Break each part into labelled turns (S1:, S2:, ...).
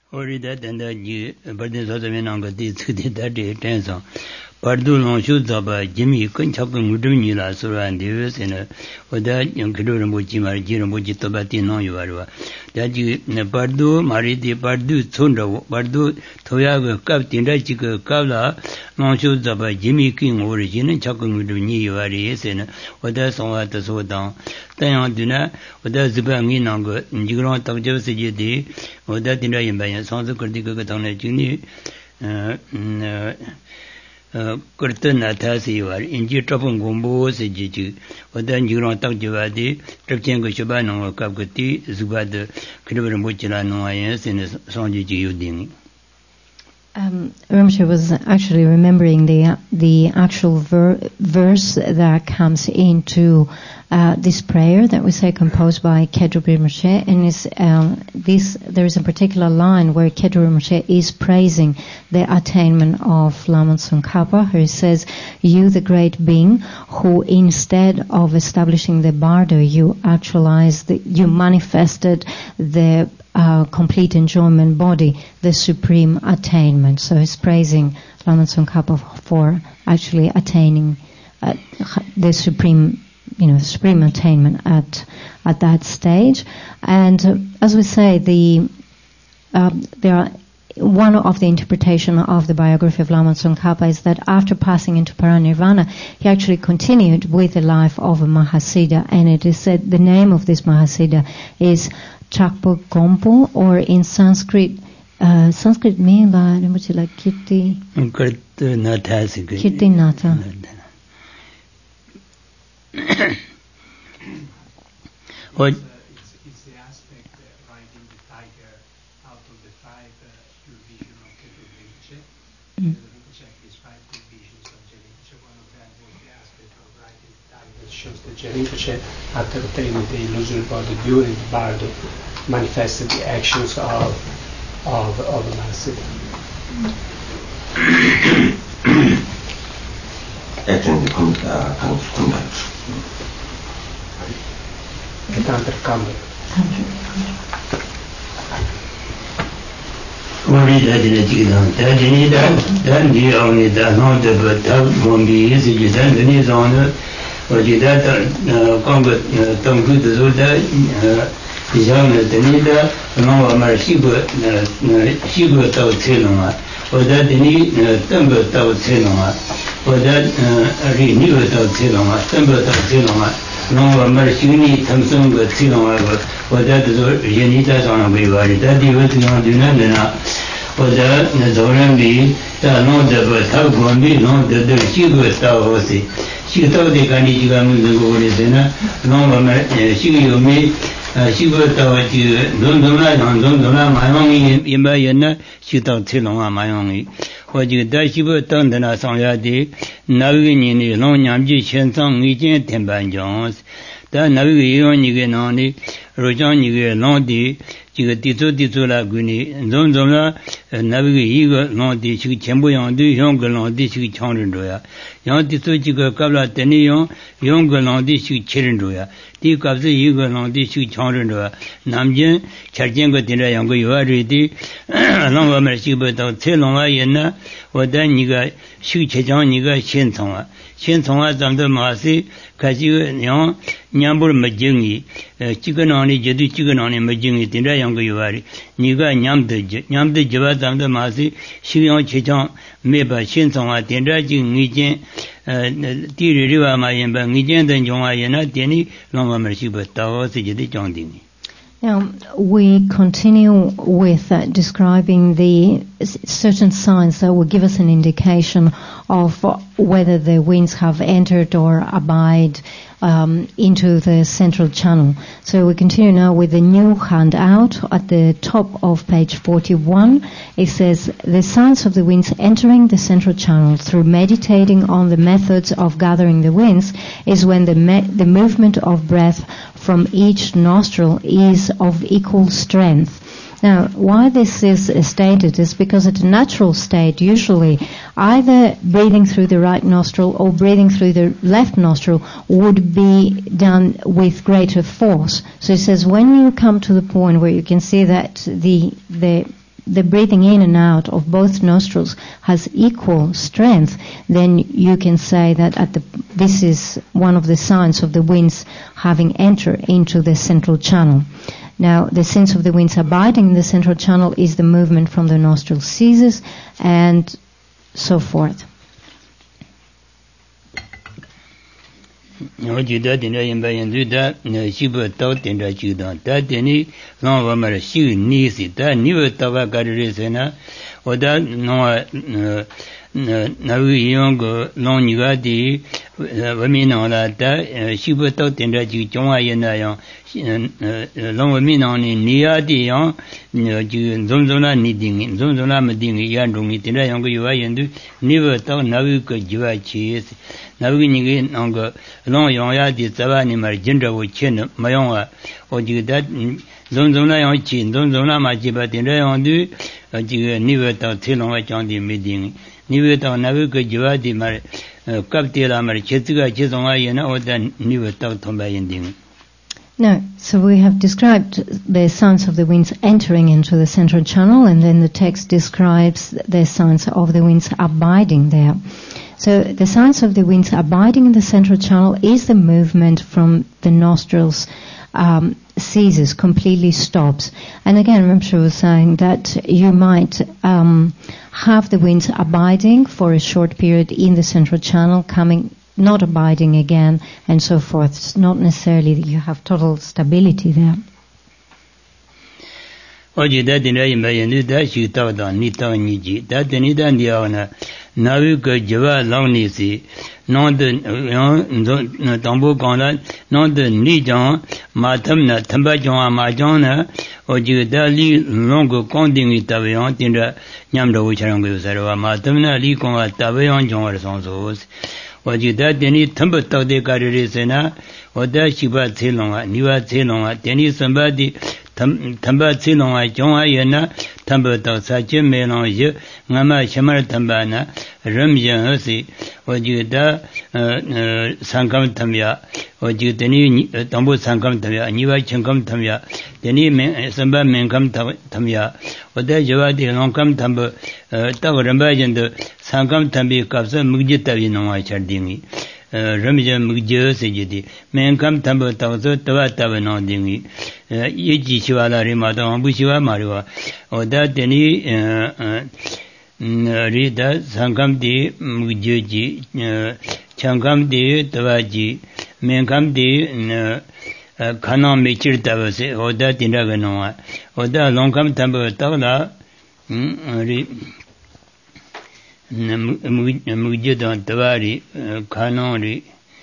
S1: Ori da tanda ji bardin sosa menanga di tsukdi dati tensa pardu longshu zaba jimi kun chakun mudum nila surwa ndiwe sena oda yung kido rambuchi mara ji rambuchi toba ti nong yuwarwa da ji pardu mari di pardu tsundra pardu toya ga kab tinda chika kab la longshu zaba jimi kun ori jina chakun mudum ni yuwari sena oda songwa taso dang tanyang duna oda ziba ngi nanga njigirong takjab siji di oda tinda yinbayan sansu kurdi kaka tangna jini kurta nata si yuwar inji trapung gombo si ji chi oda njigirong takjaba di trapchenka shubha nangwa kapkati ziba da kiribar mochila nangwa yan sini sanji ji yudingi.
S2: Rinpoche was actually remembering the actual verse that comes into this prayer that we say composed by Kedru Rinpoche, and there is a particular line where Kedru Rinpoche is praising the attainment of Lama Tsongkhapa, who says, "You, the great being, who instead of establishing the bardo, you you manifested the complete enjoyment body, the supreme attainment." So he's praising Lama Tsongkhapa for actually attaining the supreme attainment at that stage. And as we say, there are one of the interpretation of the biography of Lama Tsongkhapa is that after passing into paranirvana, he actually continued with the life of a Mahasiddha, and it is said the name of this Mahasiddha is Chakpa Gompo, or in Sanskrit means like Kirti Nata.
S3: It's the aspect riding the tiger out of the five pure vision of Kedru Rinpoche. Rinpoche had these five pure visions of Rinpoche. One of them was the aspect of riding the tiger that shows that Rinpoche, after attaining the illusory body during the bardo, manifested the actions of the Mahasiddha.
S1: Ori da dina jigidang, da dini da di auni da nong da ba ta gombi yisi jidan dini zangda oji da kongba tangku da zo da jishang da dini da nong wa mar shigo tau tse nonga oda dini tangba tau tse nonga oda ri nigo tau tse nonga tangba tau tse nonga nong wa mar shigni tamsang ga tse nonga oda da zo yeni da zangna bai wari da di wati nong dina dina oda zoran bi da nong da ba ta gombi nong da shigo tau hosi shigo tau de kani jiga mungu gori se na nong wa mar shigo yomi shigo tau ji dondona mayongi yinba yenna shigo tau tse nonga mayongi oji da shigo tau dana sangya di nawi nini nong nyamji shensang ngi jen tenpan jons da nawi yon nige nong ni rojang nige nong di jiga tiso la guni zomla nawi yiga nong di shigo chenpo yang di yong nong di shigo changrin roya yang tiso jiga kabla teni yong nong di shigo chirin roya di kabzi yiga nong di shigo changrin roya namjen charjen ko tinra yang ko yuwa ri di nong wa mar shigo tau tse nongwa yenna wada niga shigo chechang niga shen tsongwa zamda maasi kashi yang nyambur ma jingi chiga nangni jadu chiga nangni ma jingi tinra yang ko yuwa ri niga nyamda jiba zamda maasi shigo yang chechang meba shen tsongwa tinra jing ngi jen ti ri riwa ma yenba ngi jen dan jongwa yenna teni nongwa mar shigo tau si jidi chong dingi.
S2: Now, we continue with describing the certain signs that will give us an indication of whether the winds have entered or abide into the central channel. So we continue now with the new handout at the top of page 41. It says, the signs of the winds entering the central channel through meditating on the methods of gathering the winds is when the movement of breath from each nostril is of equal strength. Now, why this is stated is because at a natural state, usually either breathing through the right nostril or breathing through the left nostril would be done with greater force. So it says when you come to the point where you can see that the the breathing in and out of both nostrils has equal strength, then you can say that this is one of the signs of the winds having entered into the central channel. Now, the sense of the winds abiding in the central channel is the movement from the nostril ceases, and so forth.
S1: No, you didn't invent that. No, she would thought in that you don't. That any long woman, she needs it. That never thought about it, or that no young long you got the women on that. She would thought in that you join long women on in near the young, Zonzona needing, Zonzona meeting, young, it in a younger you are and do never thought now you could you are cheese. Now we need longer long young yard savani my gender with chin my own or do that Zonzona on chin, Zonzona my jibat in the on do never thought till on which on the meeting. Never thought now could you are the my captain my chetuga chis on I or then never thought to my ending.
S2: No, so we have described the sounds of the winds entering into the central channel, and then the text describes the sounds of the winds abiding there. So the sounds of the winds abiding in the central channel is the movement from the nostrils ceases, completely stops. And again, Rinpoche was saying that you might have the winds abiding for a short period in the central channel, coming, not abiding again, and so forth. It's not necessarily that you have total stability there.
S1: Oji that in a million that you thought on Nita Niji, that the Nita Diana, Navico Java long nisi, not the Tombo Conrad, not the Nijon, Matamna, Tambajon, Majona, or Judali Longo Conding Itavion, in the Yamdo Wicharango Sarava, Matamna, Licon, Tavion, John or Sonsos. Or you that any temper talk de Carisena, or that she was Tilonga, Niva Tilonga, any somebody. Tamba Tilonga, John Ayana, Tamba Sachi Melon, Nama Shamar Tambana, Ramjan Husi, or you da Sankam Tamya, or you Deni Tambo Sankam Tamya, Niva Chankam Tamya, Deni Samba Menkam Tamya, or that Javadi Longkam Tamba, Tawarambajan, the Sankam Tambi Kapsa Mugitavino Chardini. Ramjan Mugjo Sejidi, Menkam Tambo Tawso Tawatavano Dingi, Yiji Shivala Rimata, Bushiva Mariwa, or that any Rita, Sankam de Mugjoji, Chankam de Tawaji, Menkam de Kanon Michir Tavase, or that in Raganoa, or that Longkam Tambo Tawla. Mujidon Tavari, Kanori,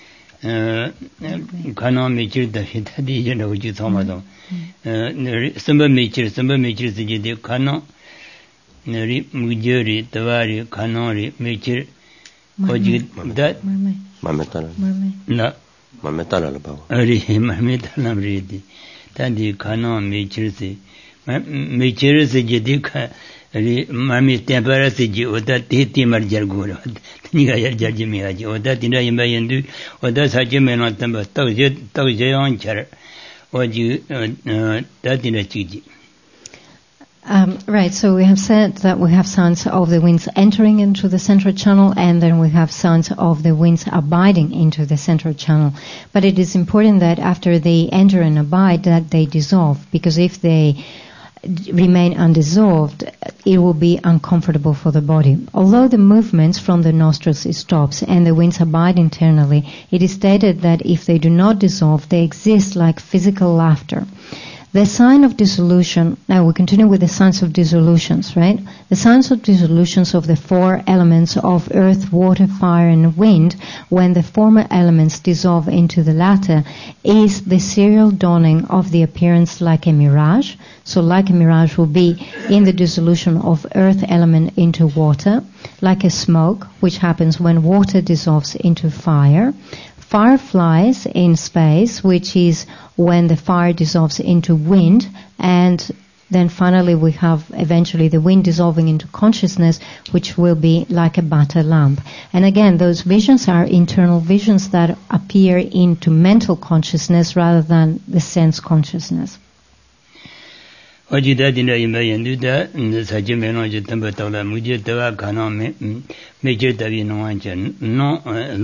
S1: Kanon Michir, the Hitadi, which is Homado. Sumba Michir, the Kanon, Mujuri, Tavari, Kanori, Michir, that Mametala. No, Mametala about Mametala ready. Tadi Kanon Michir, Michir is a Jedika. Mami temperasi or that titi marjargura, Niga Jarjimiaji, or that in a mayandu, or that Hajiman on Tamba, Tauja on Char, or you that in a Chiji.
S2: Right, so we have said that we have sounds of the winds entering into the central channel, and then we have sounds of the winds abiding into the central channel. But it is important that after they enter and abide, that they dissolve, because if they remain undissolved, it will be uncomfortable for the body. Although the movements from the nostrils stops and the winds abide internally, it is stated that if they do not dissolve, they exist like physical laughter. The sign of dissolution, now we continue with the signs of dissolutions, right? The signs of dissolutions of the four elements of earth, water, fire, and wind, when the former elements dissolve into the latter, is the serial dawning of the appearance like a mirage. So like a mirage will be in the dissolution of earth element into water, like a smoke, which happens when water dissolves into fire. Fireflies in space, which is when the fire dissolves into wind, and then finally we have eventually the wind dissolving into consciousness, which will be like a butter lamp. And again, those visions are internal visions that appear into mental consciousness rather than the sense consciousness.
S1: Ojida dina imayandu da Sajimeno Jitambatala Mujitava Kana Major Davi Noanchan, no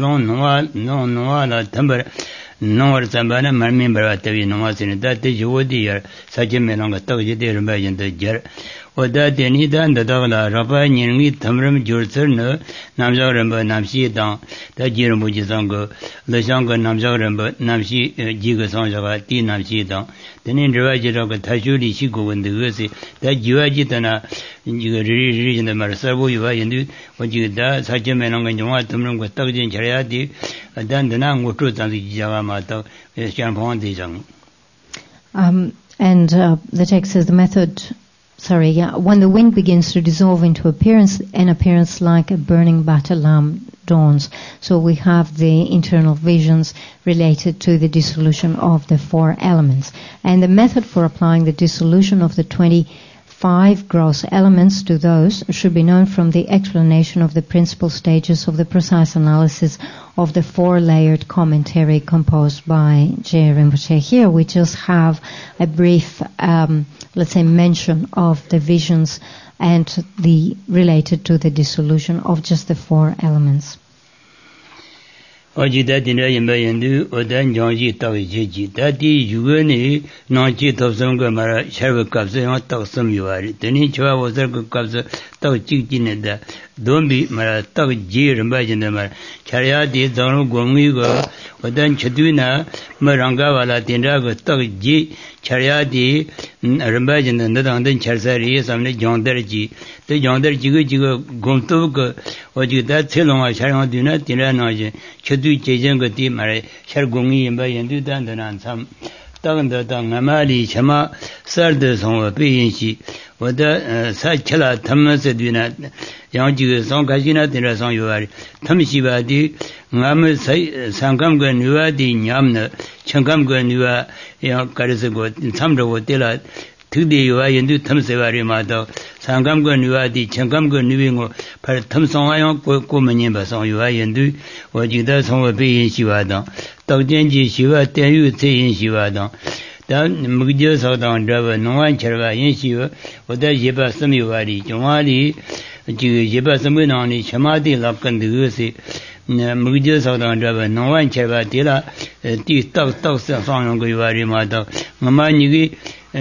S1: Noala Tamber, no Sambana, Marmimba Tavi Noasin, that is Jodi, Sajimeno Toji Rumbayan the Jer. Or that Denida and the Dogla, Rapa, Yingi, Tamram, Jursurno, Namzaramba, Namsi down, that Jiramujizango, Lashanga, Namzaramba, Namsi, Jigasanga, T. Namsi down. Then in the Rajaga Tajudi, Shiko, and the Gusi, that Juajitana, you region the Marasabu, you are in what you da, Sajaman and Jamatamram with Tajin Chariati, and then the Nam would truth and the Javamato, Champon de Jung.
S2: And the text says the method. When the wind begins to dissolve into an appearance like a burning battle lamp dawns. So we have the internal visions related to the dissolution of the 4 elements. And the method for applying the dissolution of the 25 gross elements to those should be known from the explanation of the principal stages of the precise analysis of the 4-layered commentary composed by J. Rinpoche. Here we just have a brief mention of the visions and the related to the dissolution of just the 4 elements.
S1: Ojida dina yimbayandu odan jonji tawiji dadi yugani nanchi tawsanga mara sharva kapsa tawsam yuari tani chwa wasar kapsa taw chikjine da dombi mara taw ji rambajina mara charya di danu gongi go odan chadwina maranga wala tinra go taw ji charya di rambajina nadang dan charsari samne jondarji te jondarji go gomto go ojida tselonga charya dina tinra naje chadu chejang di mara shar gongi yimba yendu dan dan sam taganda da ngamali chama sarde songwa peyinshi wada sa chala thamase dina yangji song gajina dina song yuari thamshiba di ngam sangam ga nuwa di nyamna changam ga nuwa ya karese go samro go tela thudi yuwa yendu thamsewari ma da sangam ga nuwa di changam ga nuwingo par thamsong ayong ko manyin ba song yuwa yendu wajida songwa peyinshi wa da tawjenji shiwa tenyu tseyin shiwa da mugjo saudang drava nongwan charva yin shiwa wada yeba samyuwari jongwali yeba samyunangni shamadi lapkan dugusi mugjo saudang drava nongwan charva tila ti tak sa sangyong yuwari ma da ngama nigi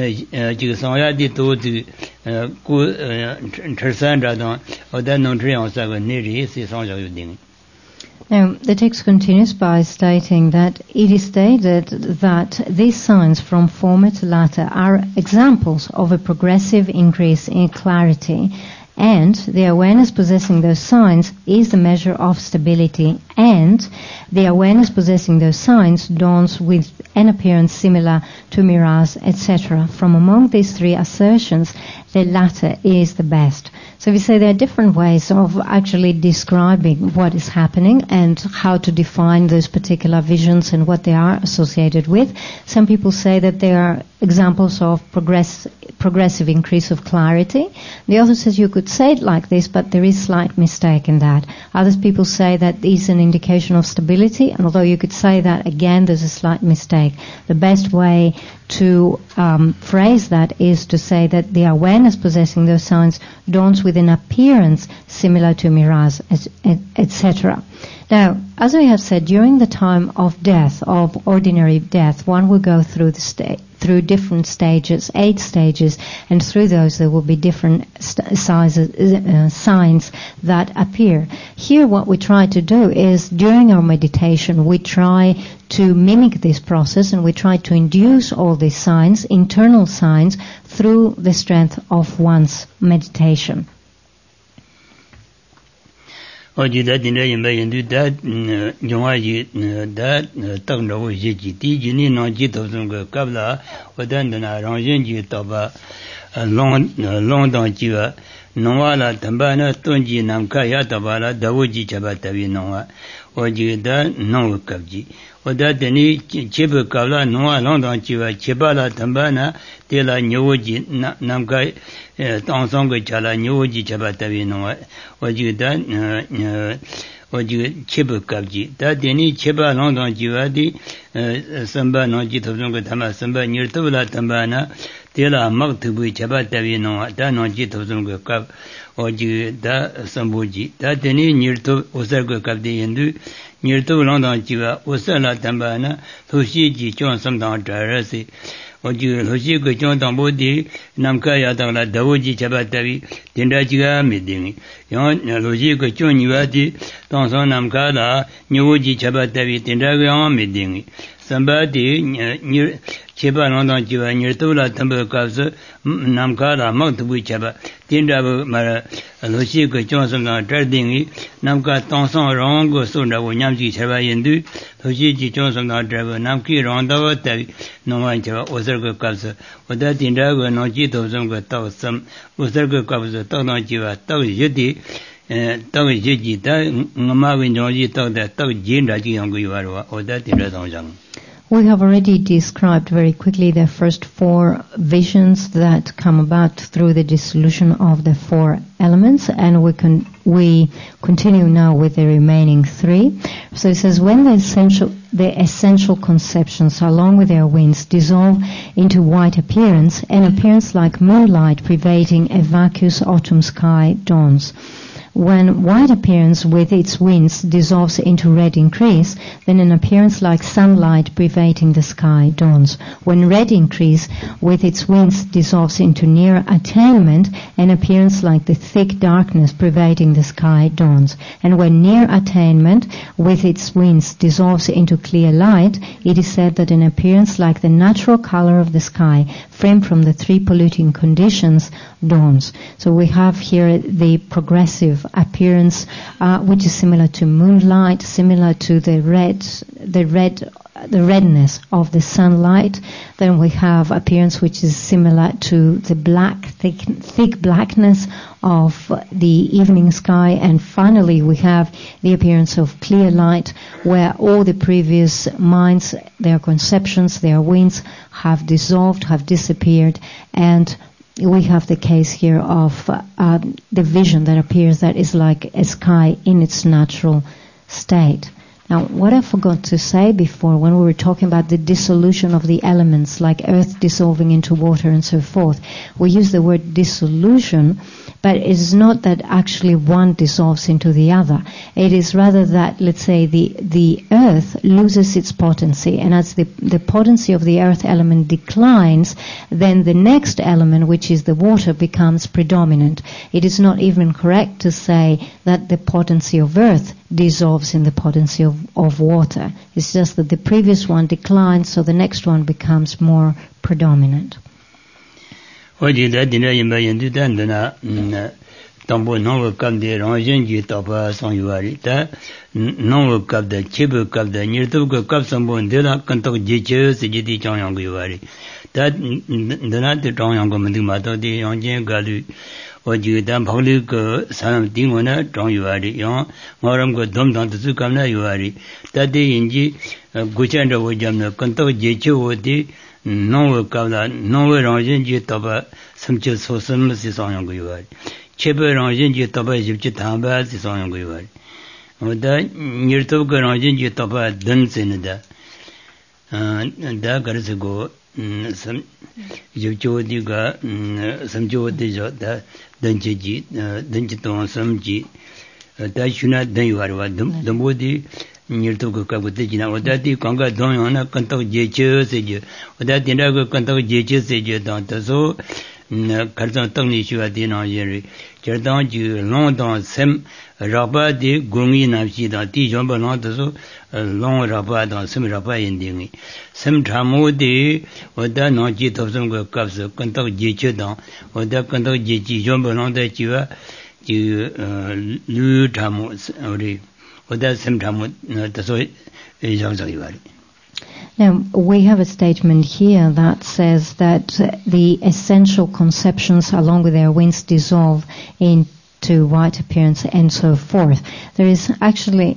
S1: sangya di tozi ku charsan radang wada nongtriyang saga niri si sangyong yuding.
S2: Now, the text continues by stating that it is stated that these signs from former to latter are examples of a progressive increase in clarity, and the awareness possessing those signs is the measure of stability, and the awareness possessing those signs dawns with an appearance similar to mirage, etc. From among these 3 assertions, the latter is the best. So we say there are different ways of actually describing what is happening and how to define those particular visions and what they are associated with. Some people say that they are examples of progressive increase of clarity. The other says you could say it like this, but there is slight mistake in that. Other people say that is an indication of stability, and although you could say that again, there's a slight mistake. The best way to phrase that is to say that the awareness possessing those signs dawns with an appearance similar to mirage, etc. Now, as we have said, during the time of death, of ordinary death, one will go through through different stages, 8 stages, and through those there will be different signs that appear. Here what we try to do is, during our meditation, we try to mimic this process and we try to induce all these signs, internal signs, through the strength of one's meditation.
S1: Ojida dina yimba yendu da jongwaji da taknawo yeji di jini nangji tawsunga kabla wadandana rangzhenji taba longdang jiwa nongwa la tamba na tonji namka ya taba la dawoji chaba tabi nongwa ojida nongwa kabji wada dani cheba kabla nongwa longdang jiwa cheba la tamba na tela nyowoji namka tangsanga chala nyowoji chaba tabi nongwa wajida cheba kabji da dani cheba longdang jiwa di samba nangji tawsunga tama samba nirtabla tamba na tela mak tubu chaba tabi no da no ji tozum go kap oji da sambuji da teni nirto osar go kap de yendu nirto long dang ji wa osala tamba na thoshi ji chon sam dang dra se oji thoshi go chon dang bo di namka ya dang la dawo ji chaba tabi tenda ji ga me ding yo loji go chon ni wa di dang son namka la nyu ji chaba tabi tenda ga me ding somebody nir cheba long jiwa nirtola tamba kapsa namkala maktubu cheba tinda mara loshi ko chonsam na tardingi namka tonsong rong go sunda wo nyamji cheba yendu loshi ji chonsam na draba namki rong dawa tabi nongwan cheba osar ko kapsa oda tinda go noji tobsam go taw sam osar ko kapsa taw na jiwa taw yedi taw yeji ta ngama win joji taw da taw jinda ji yang go yuwa oda tinda dongjang.
S2: We have already described very quickly the first four visions that come about through the dissolution of the four elements, and we continue now with the remaining three. So it says, when the essential conceptions, along with their winds, dissolve into white appearance, an appearance like moonlight pervading a vacuous autumn sky dawns. When white appearance with its winds dissolves into red increase, then an appearance like sunlight pervading the sky dawns. When red increase with its winds dissolves into near attainment, an appearance like the thick darkness pervading the sky dawns. And when near attainment with its winds dissolves into clear light, it is said that an appearance like the natural color of the sky, framed from the three polluting conditions, dawns. So we have here the progressive appearance, which is similar to moonlight, similar to the redness of the sunlight. Then we have appearance which is similar to the thick blackness of the evening sky, and finally we have the appearance of clear light, where all the previous minds, their conceptions, their winds have dissolved, have disappeared, and we have the case here of the vision that appears that is like a sky in its natural state. Now, what I forgot to say before, when we were talking about the dissolution of the elements, like earth dissolving into water and so forth, we use the word dissolution, but it is not that actually one dissolves into the other. It is rather that, let's say, the earth loses its potency, and as the potency of the earth element declines, then the next element, which is the water, becomes predominant. It is not even correct to say that the potency of earth dissolves in the potency of water. It's just that the previous one declines, so the next one becomes more predominant.
S1: Oji da dina yimba yendu dan dana tambo nongwa kamde rangzhen ji tapa song yuwari ta nongwa kapda chebu kapda nirtubka kap sambo ndela kantok jeche se jiti changyang yuwari ta dana te changyang mandi mato de yangjen galu oji dan phagli ko sanam tingwa na chang yuwari yang ngaram ko dom dang tsu kamna yuwari ta de yinji guchanda wo jamna kantok jeche wo de nongwa kapda nongwa rangzhen ji tapa samche sosam si sangyang yuwari chepe rangzhen ji tapa jibchi thamba si sangyang yuwari oda nirtubka rangzhen ji tapa dan sinida da garisi go jibchi ga samche wadi jo da danchi ji danchi tong samji da shuna dan yuwari wa dambo di nirtubka kabuti jina oda di kanga don yana kantak jeche se je oda dinda ko kantak jeche se je dan taso karsan tangni shuwa di na yeri cherdang ji long dang sem rapa di gungi namshi dan ti jomba long taso long rapa dan sem rapa yendingi sem thamo di oda nang ji topsam ko kapsa kantak jeche dan oda kantak jeche jomba long da chiwa ji lu thamo ori oda sem thamo taso yagzagi
S2: Now, we have a statement here that says that the essential conceptions along with their winds dissolve into white appearance and so forth. There is actually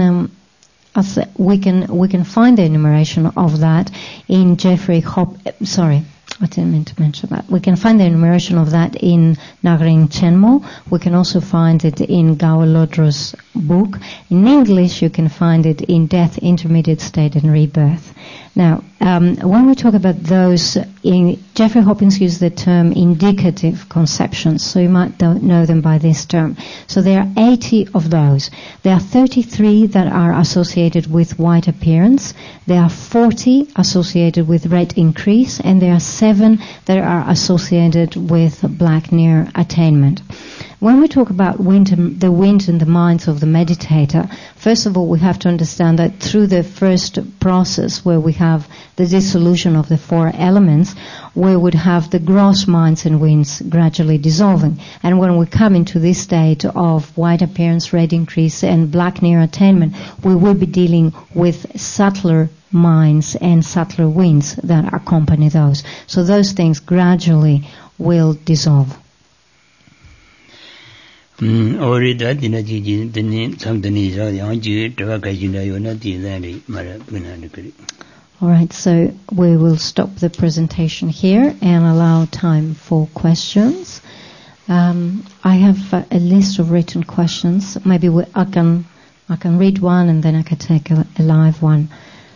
S2: we can find the enumeration of that in Jeffrey I didn't mean to mention that. We can find the enumeration of that in Nagring Chenmo. We can also find it in Gawa Lodro's book. In English, you can find it in Death, Intermediate State and Rebirth. Now, when we talk about those Jeffrey Hopkins used the term indicative conceptions, so you might know them by this term. So there are 80 of those. There are 33 that are associated with white appearance. There are 40 associated with red increase, and there are 7 that are associated with black near attainment. When we talk about the wind in the minds of the meditator, first of all, we have to understand that through the first process where we have the dissolution of the 4 elements, we would have the gross minds and winds gradually dissolving. And when we come into this state of white appearance, red increase, and black near attainment, we will be dealing with subtler minds and subtler winds that accompany those. So those things gradually will dissolve.
S1: All right,
S2: so we will stop the presentation here and allow time for questions. I have a list of written questions. Maybe I can read one and then I can take a live one.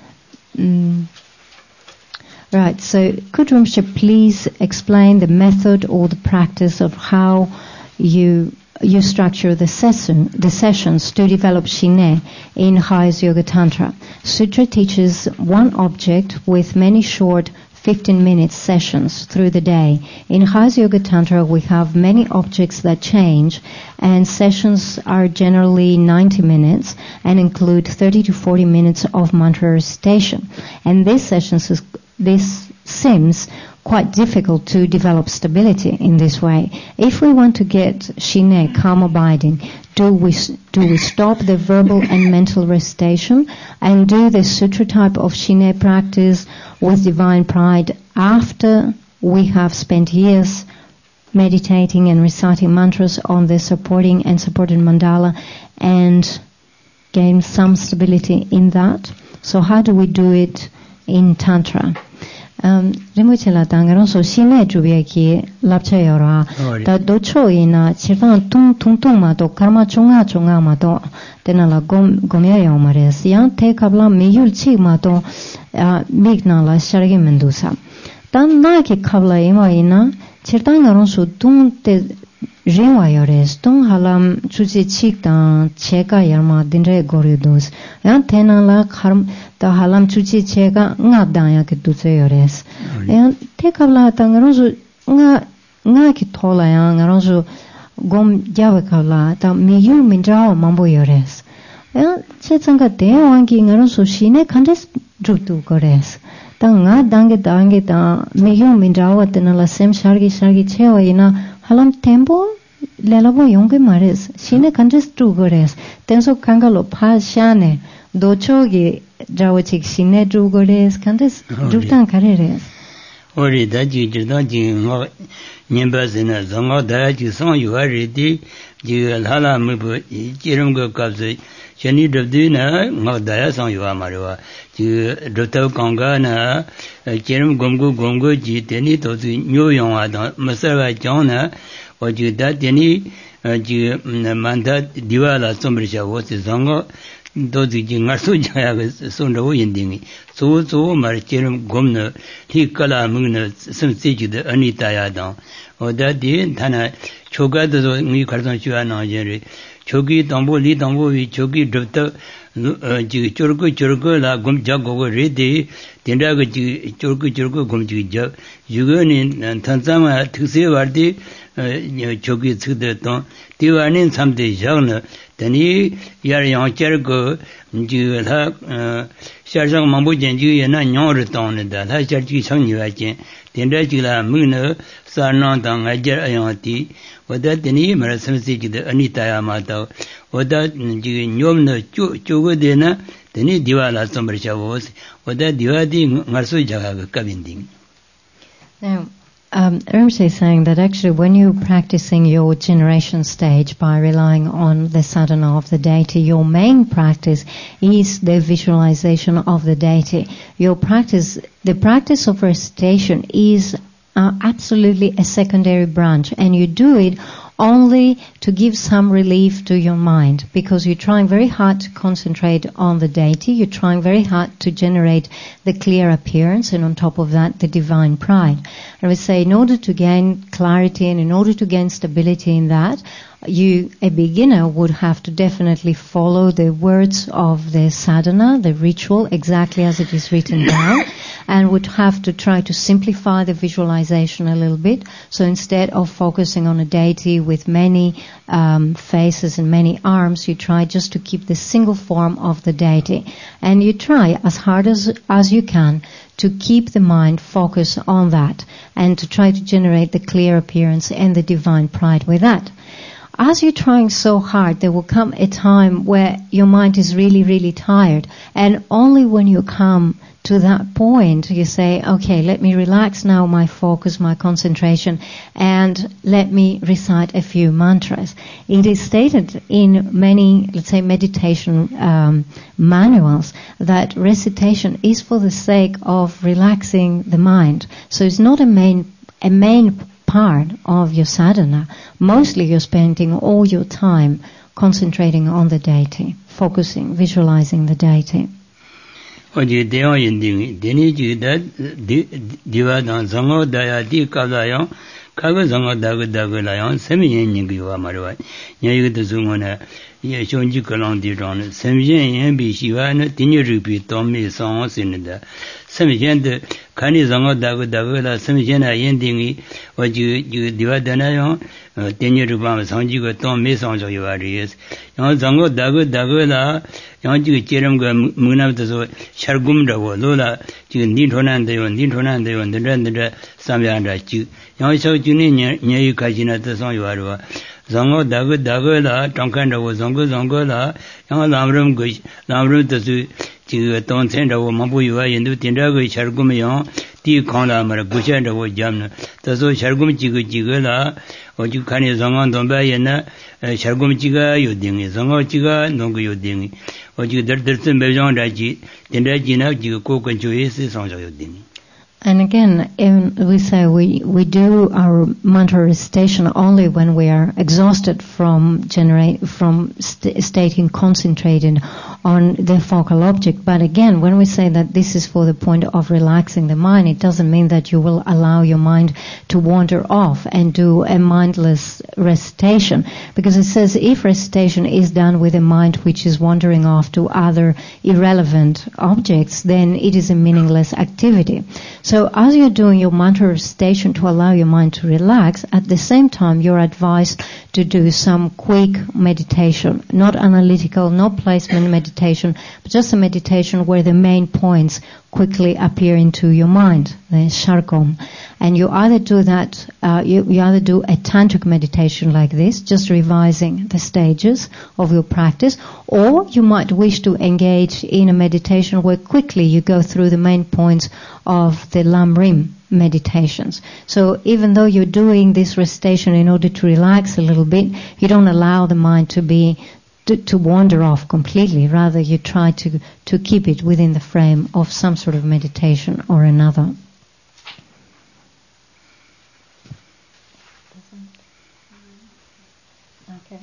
S2: Right, so could Rinpoche please explain the method or the practice of how you structure the sessions to develop Shine in Highest Yoga Tantra. Sutra teaches one object with many short 15-minute sessions through the day. In Highest Yoga Tantra, we have many objects that change, and sessions are generally 90 minutes and include 30 to 40 minutes of mantra recitation. And these sessions, this seems quite difficult to develop stability in this way. If we want to get Shine, calm abiding, do we stop the verbal and mental recitation and do the sutra type of Shine practice with divine pride after we have spent years meditating and reciting mantras on the supporting and supported mandala and gain some stability in that? So how do we do it in Tantra? Rinpoche la tangaron so Shine jubiya ki lapcha yora da docho ina chirtan tung ma to karma chunga ma to tena la gomya yomares yang te kabla miyul chi ma to migna la shargi mendusa tan na ki kabla ima ina chirtan garon so tung te rinwa yores tung halam chuchi chik ta cheka yarma dinre goryudus yang tena la karma ta halam chuchi chega nga daya ke dutse yores and te kabla ta ngaron nga ki thola ya ngaron so gom jawe kabla ta miyu minjao mambo yores and che changa de wangi ngaron so Shine kandes drutu gores ta nga dange ta miyu minjao tena la sem shargi chewa ina halam tempo lelabo yonge mares Shine kandes dru gores tenso kangalo pha shane dochogi Jawachik Shine Drugores, Cantes Drutan Carreres.
S1: Ori Daji Jirdaji Nimbasina, Zongo Daji Son, you are ready, Jilhala Mubu, Jirungo Kabzi, Shani Dubdina, Modaya Son, you are Marua, Druto Kongana, Jirum Gongo, Jiteni, Tosi, New Yong, Masara Jona, or Judatini, Manda Diwala Sombrisha was the Zongo. Dozi ngarsu jaya sonro yindingi so mar chirum gomna thi kala mungna samseji de anitaya da oda de thana choga de ngi kharsan chua na jere chogi dambo li dambo vi chogi dubta ji churgu la gom jago re de tenda ga ji churgu gom ji ja yugani thansama thse wardi chogi chide to diwanin samde jagna tani yar yang chergo ji la sharjang mambo jenji yana nyor ton da la charji sang ni wa chen tenda ji la mune sarna dang ajar ayati wada tani mar samsi ji de anita ya ma ta wada ji nyom na chogo de na tani diwala sombar chavos wada diwadi ngarso jaga ka binding.
S2: Now Rinpoche is saying that actually when you're practicing your generation stage by relying on the sadhana of the deity, your main practice is the visualization of the deity. The practice of recitation is absolutely a secondary branch, and you do it only to give some relief to your mind, because you're trying very hard to concentrate on the deity, you're trying very hard to generate the clear appearance, and on top of that, the divine pride. And we say in order to gain clarity and in order to gain stability in that, a beginner would have to definitely follow the words of the sadhana, the ritual, exactly as it is written down, and would have to try to simplify the visualization a little bit. So instead of focusing on a deity with many faces and many arms, you try just to keep the single form of the deity. And you try as hard as you can to keep the mind focused on that and to try to generate the clear appearance and the divine pride with that. As you're trying so hard, there will come a time where your mind is really, really tired. And only when you come to that point, you say, okay, let me relax now my focus, my concentration, and let me recite a few mantras. It is stated in many, let's say, meditation manuals that recitation is for the sake of relaxing the mind. So it's not a main part of your sadhana. Mostly you're spending all your time concentrating on the deity, focusing, visualizing the deity.
S1: Oji dewa yindingi, deni jida diwa dan zango daya di kabla yang, kaga zango daga la yang, semi yen nyingi yuwa marwa. Nyayi gata zungo na, ye shonji kalang di zhong, semi yen bi shiwa na, dini rupi tomi sango sinida. Semi yen de, kani zango daga la, semi yen na yindingi, oji diwa dana yang, dini rupa sanji ka tomi sango yuwa riyes. Yang zango daga la, yang jiga jiram ka mungnam taso shargum rawo lola jiga nintonan dayo nindra samyan ra jiga yang shak jini nyayi kachina tasong yuwa rwa zango daga la tangkan rawo zango la yang lamram taso jiga tongtsen rawo mambu yuwa yindu tindra ka shargum yang di kongla mara gushan rawo jamna taso shargum jiga la oji kani zango domba yana shargum jiga yodingi zango jiga nongo yodingi
S2: And again, we say we do our mantra recitation only when we are exhausted from stating concentrated on the focal object. But again, when we say that this is for the point of relaxing the mind, it doesn't mean that you will allow your mind to wander off and do a mindless recitation. Because it says if recitation is done with a mind which is wandering off to other irrelevant objects, then it is a meaningless activity. So as you're doing your mantra recitation to allow your mind to relax, at the same time you're advised to do some quick meditation, not analytical, not placement meditation, but just a meditation where the main points quickly appear into your mind, the shargom. And you either do that, you either do a tantric meditation like this, just revising the stages of your practice, or you might wish to engage in a meditation where quickly you go through the main points of the Lamrim meditations. So even though you're doing this recitation in order to relax a little bit, you don't allow the mind to wander off completely. Rather, you try to keep it within the frame of some sort of meditation or another. Okay.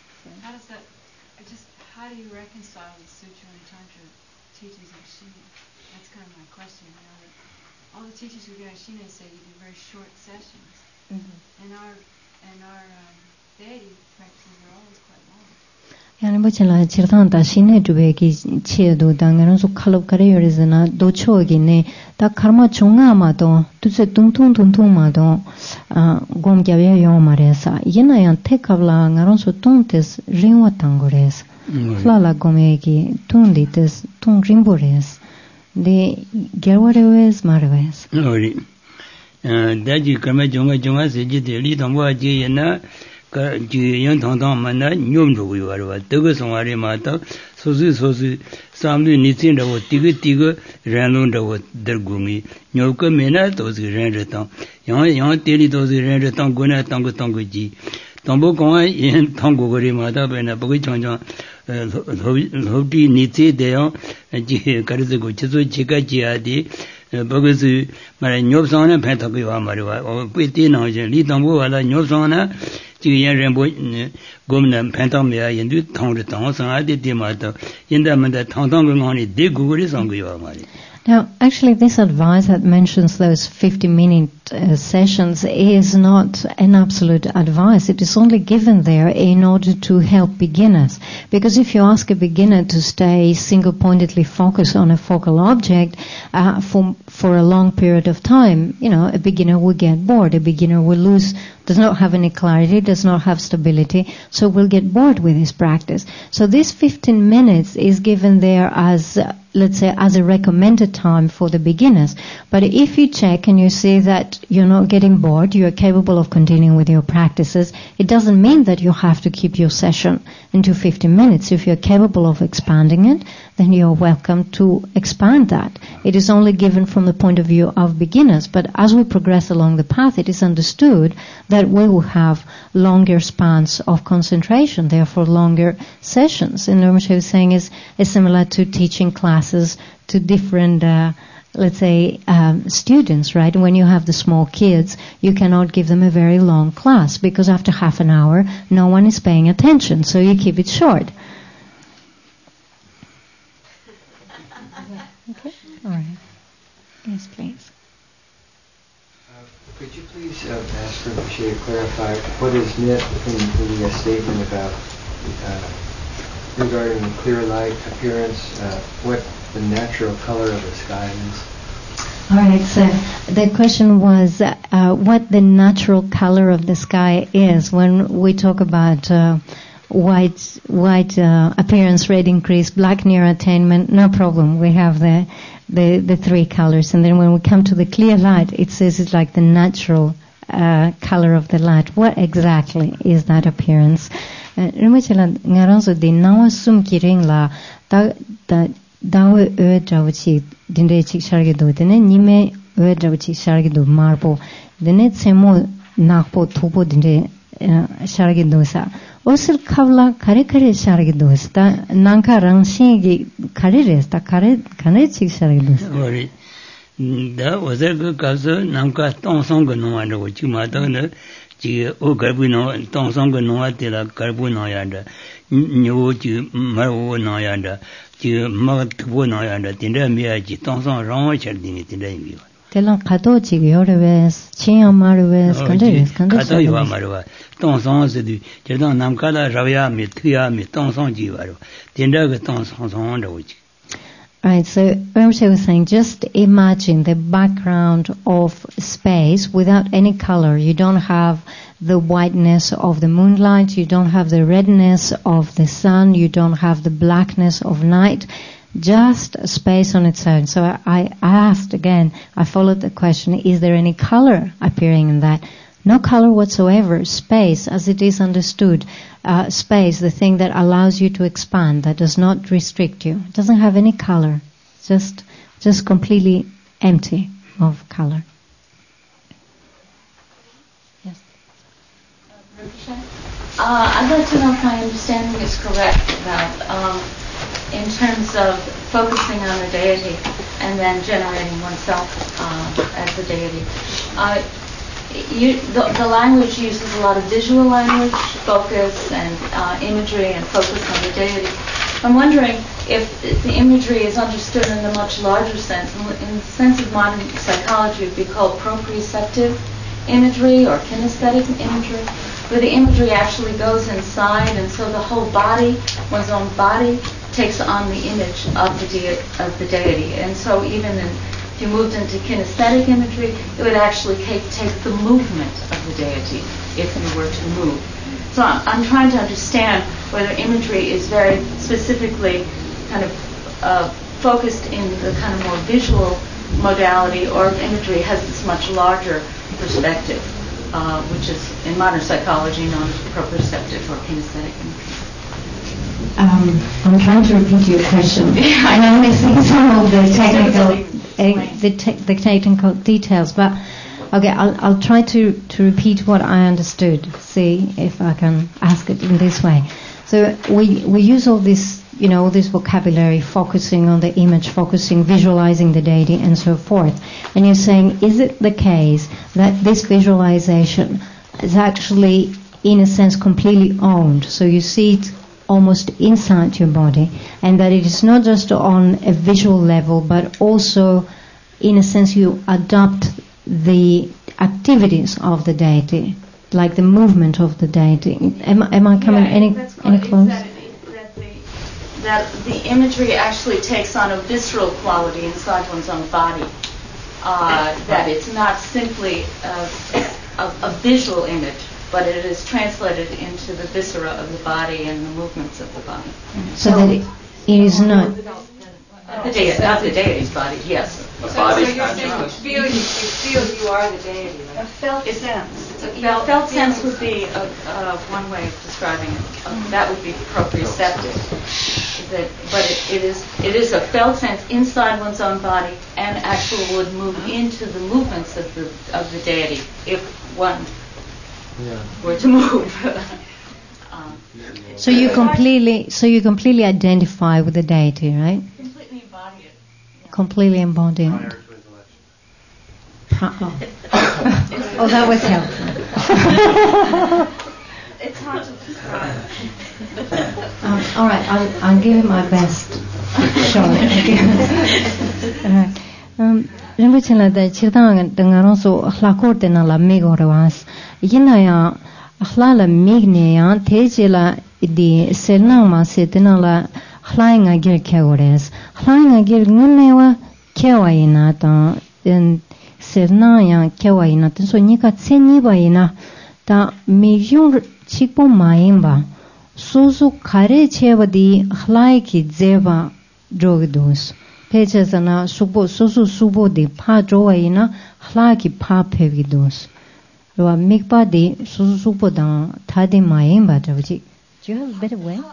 S4: How do you reconcile the Sutra and Tantra teachings of Shina? That's kind of my question. You know, that all the teachers who do Shina say you do very short sessions, and our deity practices are always quite long.
S2: Yani bachela chirtanta shine dube ki chedu dangaron so khalop kare yorizana docho gi ne ta karma chunga ma do tuse tung ma do gom gyawe yo maresa yena yan tekavla ngaron so tontes ringwa tangores flala gome gi tundi tes tung rimbores de gerwareves marves
S1: ori daji karma chunga seji de li tongwa ji yena ji yan tong mana nyom ro yo wa de song ari ma ta so su samlu ni tin ro tiga ran lon ro der gungi nyo ko mena to zi ran re tang yang te li to zi ran re tang go na tang go ji tong bo ko yin tang go ri ma ta be na bo chang lo bi ni ti de yo ji ka ri go chi so chi ka ji a di Bogus Mara Nobson and Pentagon Mariwa, or Quitty Nojan, Liton Walla, Nobsona, 지연 рем보 고문은 팬텀이야 인도 통을 통상아데 디마도 인다면다 통통근원이 대구거리 선거요 말이.
S2: Now, actually, this advice that mentions those 50-minute sessions is not an absolute advice. It is only given there in order to help beginners. Because if you ask a beginner to stay single-pointedly focused on a focal object for a long period of time, a beginner will get bored. A beginner will does not have any clarity, does not have stability, so will get bored with his practice. So this 15 minutes is given there as, let's say, as a recommended time for the beginners. But if you check and you see that you're not getting bored, you're capable of continuing with your practices, it doesn't mean that you have to keep your session into 15 minutes. If you're capable of expanding it, then you're welcome to expand that. It is only given from the point of view of beginners, but as we progress along the path, it is understood that we will have longer spans of concentration, therefore longer sessions. And Rinpoche was saying is similar to teaching classes to different, let's say, students, right? When you have the small kids, you cannot give them a very long class because after half an hour, no one is paying attention, so you keep it short. Okay, all right. Yes, please.
S5: Could you please ask Rinpoche to clarify what is meant in the statement about regarding the clear light appearance, what the natural color of the sky is?
S2: All right, so the question was what the natural color of the sky is. When we talk about white appearance, red increase, black near attainment, no problem. We have the three colors. And then when we come to the clear light, it says it's like the natural color of the light. What exactly is that appearance? Rinpoche ngaranso di nawa sum kiring la dawe drawachi dinde chik shargi do dine nime drawachi shargi do marpo dine tsemo nakpo thupo dinde shargi do sa osil kavla kare shargi do sta nanka rangshi gi kare resta kare chik shargi do
S1: ori da waza ga kaso nanka tongsong ga no ando chi ma da ne ji o garbu no tongsong ga no ate la garbu no ya da nyo ji ma wo no ya da ji ma thupo no ya da dinde mi ya ji tongsong rong char dine dinde mi
S2: Telan kato chigi yorewes, chinya marewes, kanderes.
S1: Kato yuwa marewa, tongsong sidu, chedon namkala ravya mi, tuya mi, tongsong ji warewa. Tindaga tongsong sonda uchi.
S2: Right, so Rinpoche was saying, just imagine the background of space without any color. You don't have the whiteness of the moonlight, you don't have the redness of the sun, you don't have the blackness of night. Just space on its own. So I asked again, I followed the question, is there any color appearing in that? No color whatsoever. Space, as it is understood. Space, the thing that allows you to expand, that does not restrict you. It doesn't have any color. Just completely empty of color. Yes.
S6: I'd like to know if my understanding is correct about in terms of focusing on the deity and then generating oneself as the deity. The language uses a lot of visual language, focus and imagery and focus on the deity. I'm wondering if the imagery is understood in a much larger sense. In the sense of modern psychology, it would be called proprioceptive imagery or kinesthetic imagery, where the imagery actually goes inside, and so the whole body, one's own body, takes on the image of the deity. And so even if you moved into kinesthetic imagery, it would actually take the movement of the deity if you were to move. So I'm trying to understand whether imagery is very specifically kind of focused in the kind of more visual modality, or if imagery has this much larger perspective, which is in modern psychology known as proprioceptive or kinesthetic imagery.
S2: I'm trying to repeat your question. I'm missing some of the technical details, but okay, I'll try to repeat what I understood. See if I can ask it in this way. So we use all this, all this vocabulary, focusing on the image, visualizing the deity, and so forth. And you're saying, is it the case that this visualization is actually in a sense, completely owned. So you see it almost inside your body, and that it is not just on a visual level, but also, in a sense, you adopt the activities of the deity, like the movement of the deity. Am I coming any close?
S6: That the imagery actually takes on a visceral quality inside one's own body. That it's not simply a visual image, but it is translated into the viscera of the body and the movements of the body.
S2: So that it is not
S6: the deity's body, yes.
S4: So you're saying you feel you are the deity. Right? A felt sense.
S6: A felt sense would be one way of describing it. That would be proprioceptive. But it is a felt sense inside one's own body, and actually would move into the movements of the deity if one were to move.
S2: So you completely identify with the deity, right?
S6: Completely embody it. Yeah.
S2: Completely embody it. Oh, that was helpful.
S6: It's hard to describe.
S2: All right, I'll give it my best shot. Rinpoche da chirtang dengarong so hlakor tena la megorewas. Yinaya hlala migne ya tejela di selnang ma setena la hlainga gir kegores. Hlainga gir ngunewa kewaina ta selnang ya kewaina so nika tseni baina ta migyung chikpo maimba. Suzu kare chevadi hlai ki zeva drogdus. Pechazana subo suzu subo di pa drowaina hlai ki pa pevidus. Roa mikpa di suzu subo da tadi maimba dravji. Do you have a better way?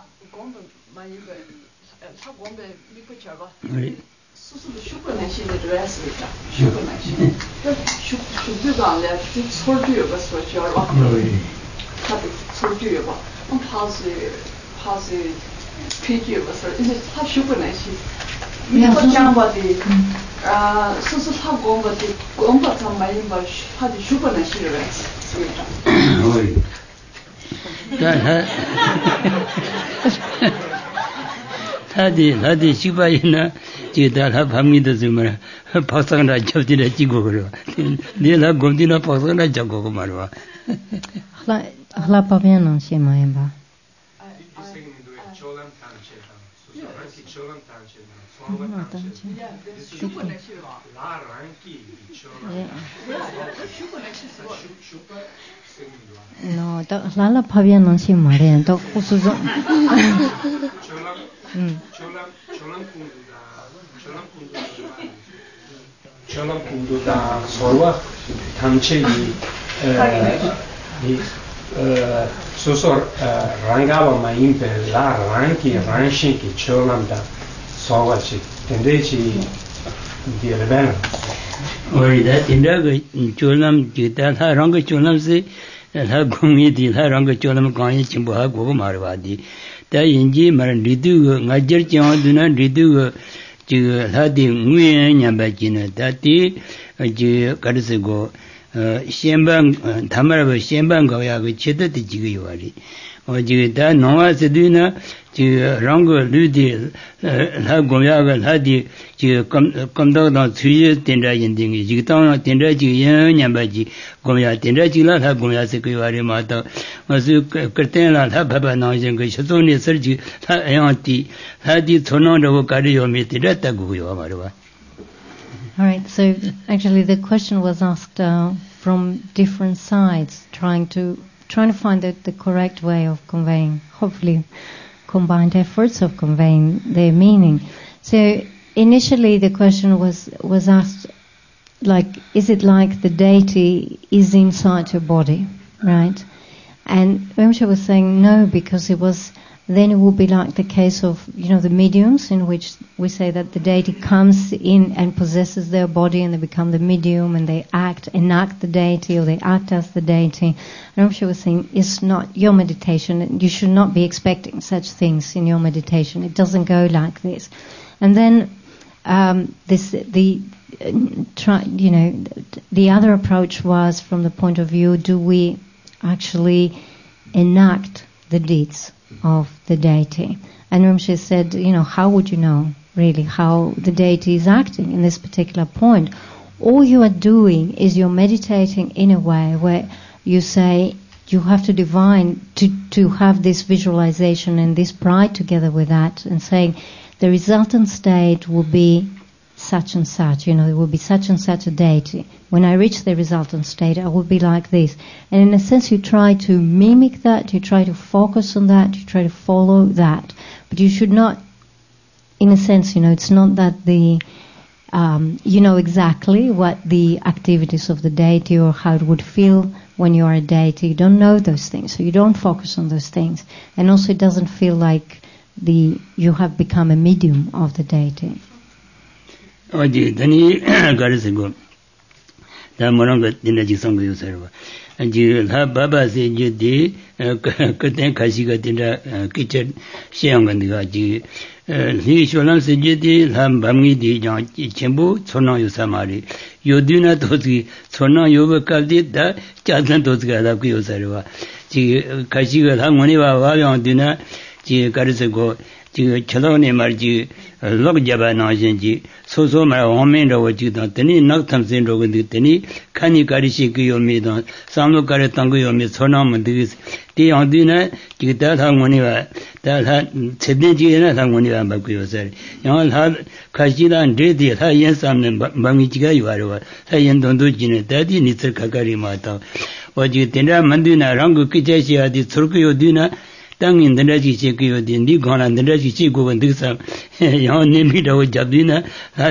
S1: Hadi shibayina jidala pamida zumara pasangna chavdina jigogoro nila gomdina pasangna jagogo marwa
S2: hla paviano shimayamba no, la paviano shimare to kusuzo
S3: Cholam kundu da sorwa tamche di susor rangava ma impe la ranki ranshi ki cholam da sorwa chi tende chi di rebena
S1: ori da tinda go cholam jita la rang cholam se la gumi di la rang cholam kan chimbo ha go marwa di da yinji mar ridu ngajer chang duna ridu hadi nguyen nyamba jina dati ji karse go shenbang tamara shenbang go ya go chedati ji go yari o ji da nowa seduna ji rang ludi la go ya ga hadi ji kamda da chuye tendra yinding ji ta tendra ji yen nyamba ji go ya tendra ji la go ya se go yari ma ta masu करते ना था बाबा ना जंग शतो ने सरजी था यांती हादी थोनो रो कार्य में तेरा तक हुआ हमारे वा.
S2: All right, so actually the question was asked from different sides, trying to find the correct way of conveying, hopefully combined efforts of conveying their meaning. So initially the question was asked, like, is it like the deity is inside your body, right? And Rinpoche was saying no, because then it would be like the case of, the mediums, in which we say that the deity comes in and possesses their body and they become the medium and they enact the deity, or they act as the deity. And Rinpoche was saying it's not your meditation, and you should not be expecting such things in your meditation. It doesn't go like this. And then the other approach was from the point of view, do we actually enact the deeds of the deity. And Rinpoche said, how would you know really how the deity is acting in this particular point? All you are doing is you're meditating in a way where you say you have to divine to have this visualization and this pride together with that, and saying the resultant state will be such and such, it will be such and such a deity. When I reach the resultant state, I will be like this. And in a sense, you try to mimic that, you try to focus on that, you try to follow that. But you should not, in a sense, it's not that you know exactly what the activities of the deity or how it would feel when you are a deity. You don't know those things, so you don't focus on those things. And also it doesn't feel like you have become a medium of the deity.
S1: 어디 더니 가르스고 다 뭐런 거 dindaji 상고 요새로 이제 다 바바세 이제 그때 가시가 된다 기체 시험 건데가 지 리쇼란스 이제 한 밤이디 전부 전화 요사 말이 요디나 도지 전화 요በ까지 다 짜잔 도지가 나고 요새로 지 가시가 한 원이 와와요 되나 지 가르스고 지 저번에 말지 럭 잡아 나신지 소소 말 오면로 지도 되니 낙탐센로 근데 되니 칸이 가리시 그 요미도 상로 가르 땅고 요미 소나면 되게 대양디나 지다 상원이와 다다 제대지나 상원이와 맞고 요새 영을 하 가시단 데디 다 연삼는 방이지가 요하러 다 연돈도 지네 다디 니들 가가리 마다 어지 된다 만드나 랑고 끼제시야디 surkuyo 디나 땅인 데라지 제기요 딘디 고난 데라지 지고 근데서 요 님이라고 잡디나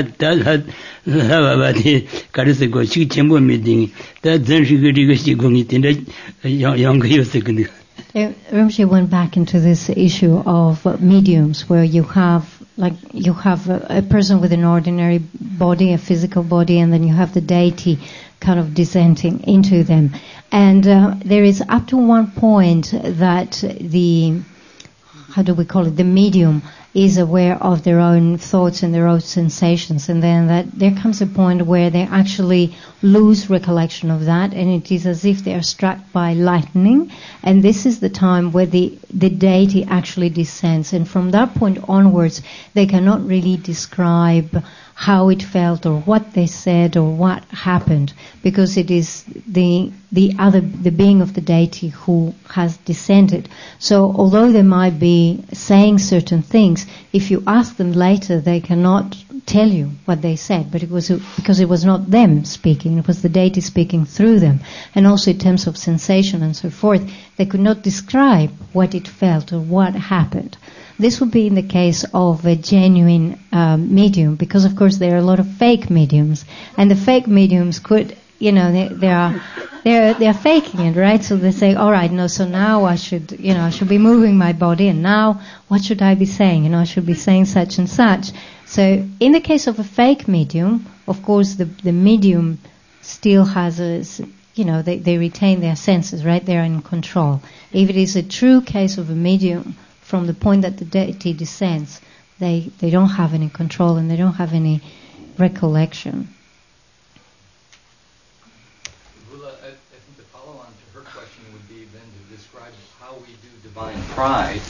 S1: 하바바디 가르스고 시 전부 미팅 다 전시그리고 시공이 된다 영거요서 근데
S2: Rinpoche went back into this issue of mediums, where you have a person with an ordinary body, a physical body, and then you have the deity kind of descending into them. And there is up to one point that the medium is aware of their own thoughts and their own sensations, and then that there comes a point where they actually lose recollection of that, and it is as if they are struck by lightning, and this is the time where the deity actually descends, and from that point onwards they cannot really describe how it felt or what they said or what happened, because it is the being of the deity who has descended. So although they might be saying certain things, if you ask them later, they cannot tell you what they said, but it was because it was not them speaking, it was the deity speaking through them. And also in terms of sensation and so forth, they could not describe what it felt or what happened. This would be in the case of a genuine medium, because of course there are a lot of fake mediums, and the fake mediums could, they are faking it, right? So they say, all right, no, so now I should be moving my body, and now what should I be saying? I should be saying such and such. So in the case of a fake medium, of course the medium still has they retain their senses, right? They are in control. If it is a true case of a medium, from the point that the deity descends, they don't have any control and they don't have any recollection.
S7: Gula, I think the follow-on to her question would be then to describe how we do divine pride.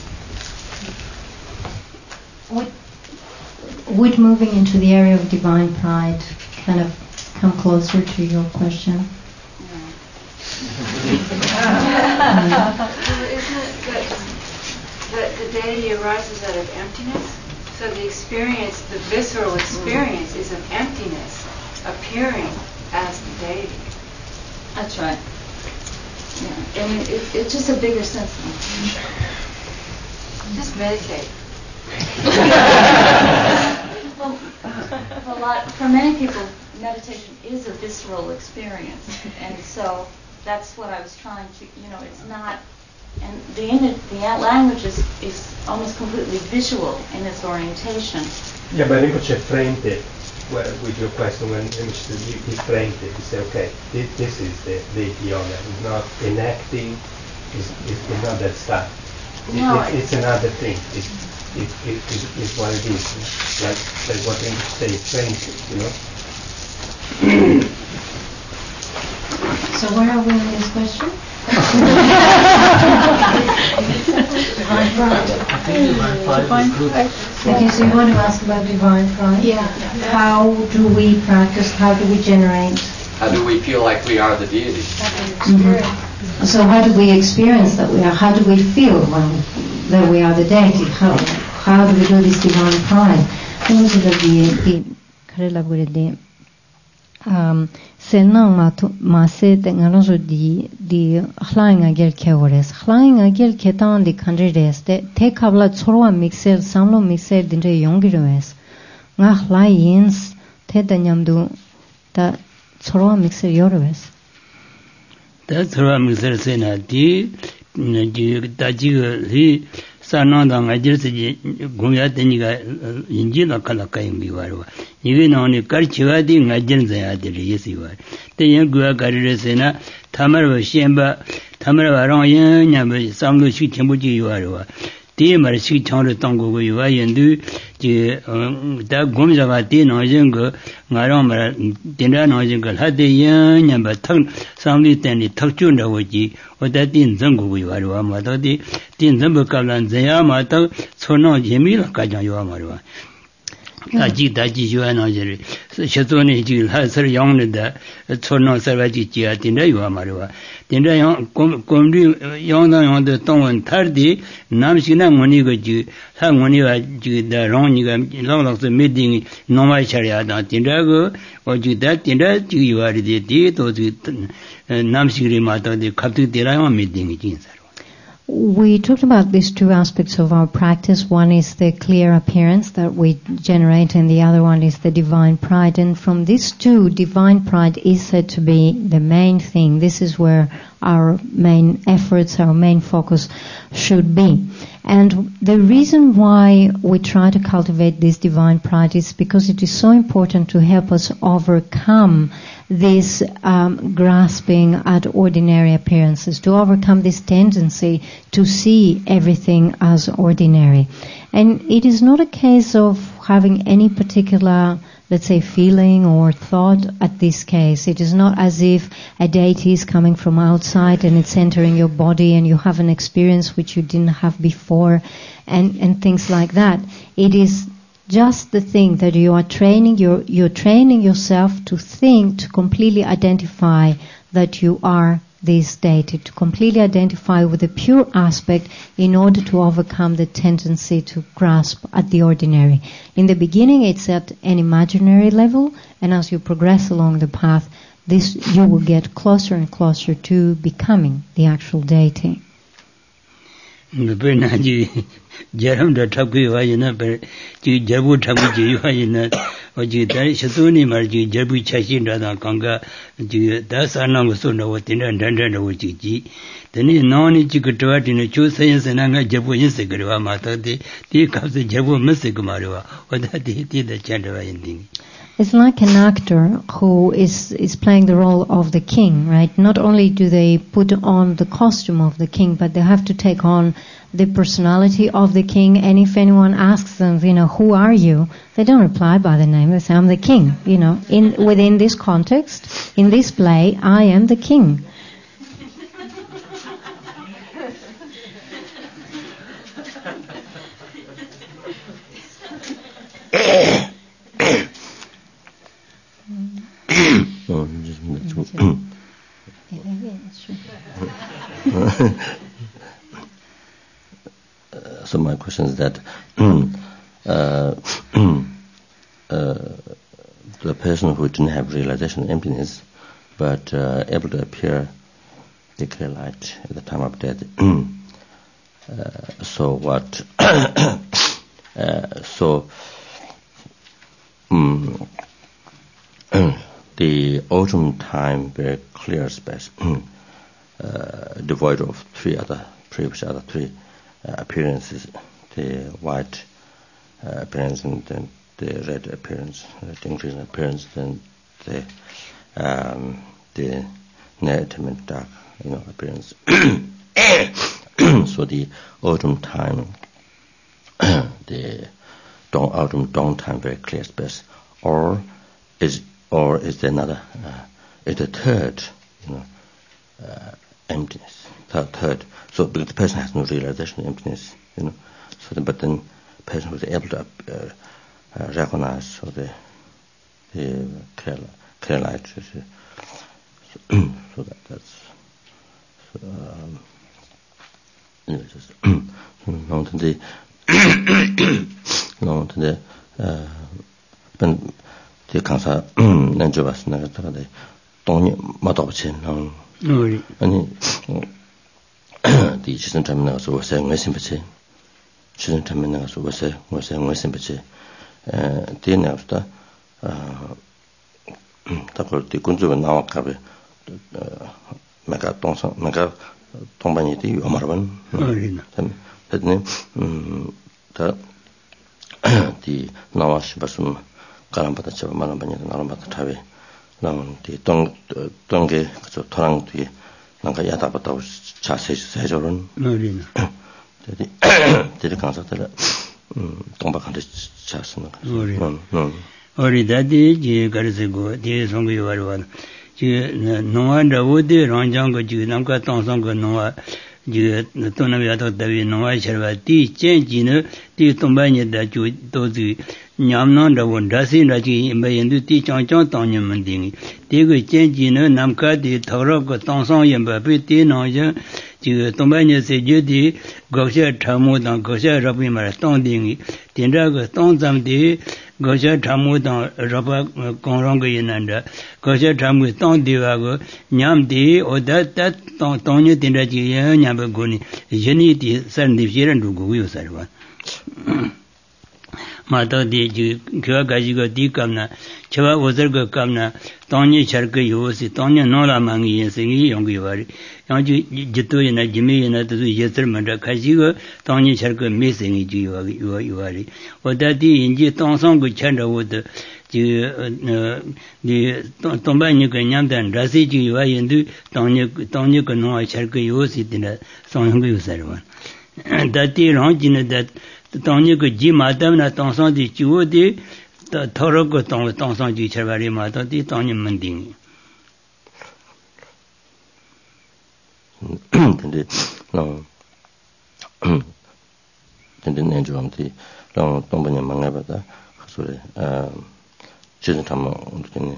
S2: Would moving into the area of divine pride kind of come closer to your question?
S4: The deity arises out of emptiness, so the experience, the visceral experience, is of emptiness appearing as the deity.
S6: That's right. Yeah, and it's just a bigger sense.
S4: Just meditate.
S6: For many people, meditation is a visceral experience, and so that's what I was trying to. It's not. And the language is almost completely visual in its orientation.
S3: Yeah, but Rinpoche framed it with your question when he framed it. He said, okay, this is the Dhyana. It's not enacting, it's not that stuff.
S6: No,
S3: it's another thing. It's what it is. Like what Rinpoche framed it,
S2: So where are we on this question?
S4: divine pride.
S2: Okay, so you want to ask about divine pride?
S8: Yeah.
S2: How do we practice? How do we generate?
S7: How do we feel like we are the deity?
S2: So how do we experience that we are? How do we feel that we are the deity? How do we do this divine pride? Selnang ma se te ngaro di flying agel kewores flying agel ketan di country res te kabla chorwa mixel samlo mixel dinre yongires nga flyings te danyamdu ta chorwa mixel yorves
S1: ta chorwa mixel sena di ta ji ri sananda ngajir se gumya teniga inji la kala kayungi warwa niwe noni kar chiwadi ngajir zayadi yesi war te yen gwa garire sena tamarwa shenba tamarwa rang yen nyamba samlo shi chenpo ji warwa te mar shi changro tanggo go yuwa yendu ji da gumja ga te nojeng go ngarang mar tenda nojeng go la te yen nyamba thak samli teni thak chunda wo ji oda tin zang go yuwa rwa ma da de tin zang ba kablan zaya ma ta chono yemi la ka jang yuwa marwa daji yuwa no jere shetone ji la sar yang ne da chono sarwa ji ji a tinda yuwa marwa tinda yang komri yang da tongwan thar di nam sina ngoni go ji ha ngoni wa ji da rong ni ga long long se meeting no mai charya da tinda go o ji da tinda ji yuwa ri de to ji nam sigri ma ta de khap ti ra ma meeting ji sar.
S2: We talked about these two aspects of our practice. One is the clear appearance that we generate, and the other one is the divine pride. And from these two, divine pride is said to be the main thing. This is where our main efforts, our main focus should be. And the reason why we try to cultivate this divine pride is because it is so important to help us overcome this grasping at ordinary appearances, to overcome this tendency to see everything as ordinary. And it is not a case of having any particular, let's say, feeling or thought at this case. It is not as if a deity is coming from outside and it's entering your body and you have an experience which you didn't have before and things like that. It is just the thing that you are training, you're training yourself to think, to completely identify that you are this deity, to completely identify with the pure aspect in order to overcome the tendency to grasp at the ordinary. In the beginning it's at an imaginary level, and as you progress along the path, you will get closer and closer to becoming the actual deity.
S1: Jaram da thakui wa yina per ji jabu thaku ji wa yina o ji da shatuni mar ji jabu chashi da da kanga ji da sana mo so no tin da dan da wo ji tani no ni ji gutwa tin chu sayin sana nga jabu yin se garwa ma ta de ti ka se jabu ma se kumarwa o da ti da chan da yin ding.
S2: It's like an actor who is playing the role of the king, right? Not only do they put on the costume of the king, but they have to take on the personality of the king. And if anyone asks them, who are you? They don't reply by the name. They say, I'm the king. Within this context, in this play, I am the king.
S9: So my question is that the person who didn't have realization of emptiness, but able to appear the clear light at the time of death. So what? The autumn time, very clear space, devoid of previous other three appearances, the white appearance and then the red appearance, the green appearance, then the net and dark, appearance. So the autumn time, the autumn dawn time, very clear space, or is there another? Is the third, emptiness. Third. So because the person has no realization of emptiness, So but then person was able to recognize so the clear light. So that's anyway, just known to the ben the cancer nanjo was na ta de dong ma dao chen 아니 디 시선 terminals was saying listen but 시선 terminals was saying listen but then after такой 디 군주가 나와 가be 내가 동반이 디 요마르반 근데 다디 나와시 봤음 가람바다 저 말한바니 나람바다 타베 나디 동게 저 토랑 뒤에 뭔가 야다바다고 자세히 세조는 너리나 데리 강사들 동박한테 자스는 거 어리다디 지 가르세고 디 송고 요와르완 지 노안다 오데 랑장고 지 남가 동성고 노아 지 또나비아도 다비 노아 셔바 디 젠지는 디 동반이다 주 도지 냠난다 원다신다 지 메인도 디 짱짱 당년만 딩이 디고 젠지는 남가디 더럽고 동성 연바비 디 노저 지 동반이 세주디 거셔 참모당 거셔 러비마 동딩이 딘다고 동잠디 거셔 참모당 러바 공롱게 있는데 거셔 참모 동디하고 냠디 오다다 동녀 딘다지 냠베고니 제니디 산디피런 두고 요사르바 마다디 지 교가지고 디감나 저와 오저거 감나 동녀 저거 요시 동녀 노라망이 예생이 용기와리 양주 지도이나 지미이나 도 예설만다 가지고 동녀 저거 메생이 지요와리 오다디 인지 동성고 찬다고도 지 동반이 그냥단 라시지 요인도 동녀 그 노아 저거 요시디나 성형고 요사르와 다티랑 지네다 동녀 그 지마담나 동성디 지오디 더럽고 동성지 처바리 마도디 동녀 만딩 근데 근데 내주함디 동반이 망해봐다 소리 지금 담아 우리는